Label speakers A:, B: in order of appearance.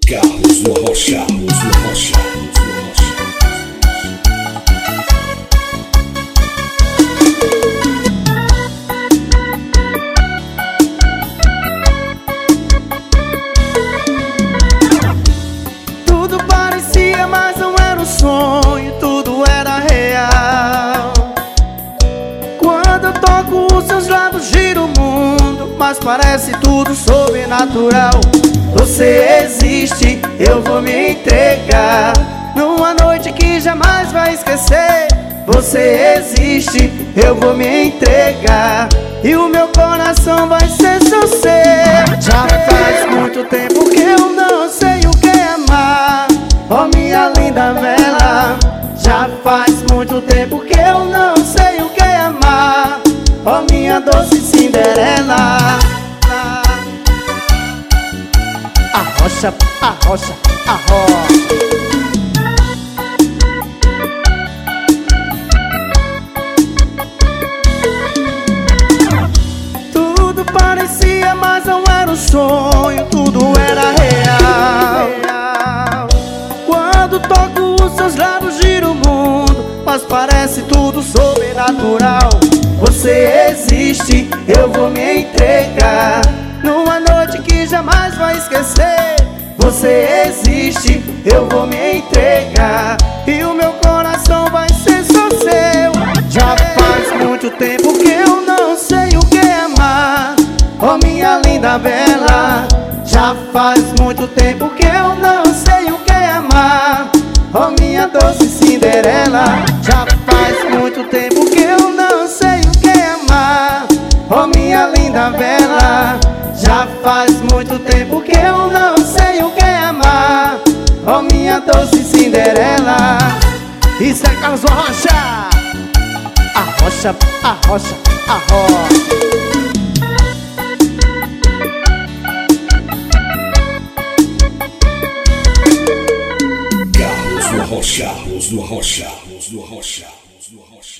A: Carlos do Rocha,
B: Tudo parecia, mas não era um sonho, tudo era real. Quando eu toco os seus lábios, gira o mundo, mas parece tudo sobrenatural. Você existe, eu vou me entregar numa noite que jamais vai esquecer. Você existe, eu vou me entregar e o meu coração vai ser só seu. Já faz muito tempo que eu não sei o que é amar, oh minha linda vela. Já faz muito tempo que eu não sei o que é amar, oh minha doce Cinderela. Arrocha, arrocha, arrocha. Tudo parecia, mas não era um sonho, tudo era real. Quando toco os seus lábios, gira o mundo, mas parece tudo sobrenatural. Você existe, eu vou me entregar numa noite que jamais vai esquecer. Você existe, eu vou me entregar e o meu coração vai ser só seu. Já faz muito tempo que eu não sei o que é amar, oh minha linda bela. Já faz muito tempo que eu não sei o que é amar, oh minha doce Cinderela. Já faz muito tempo que eu não sei o que é amar, oh minha linda bela. Já faz muito tempo que eu não sei o que é amar, oh minha doce Cinderela. Isso é Carlos do Rocha. Arrocha, arrocha, arrocha.
A: Carlos do Rocha, Carlos do Rocha, Carlos do Rocha, Carlos do Rocha.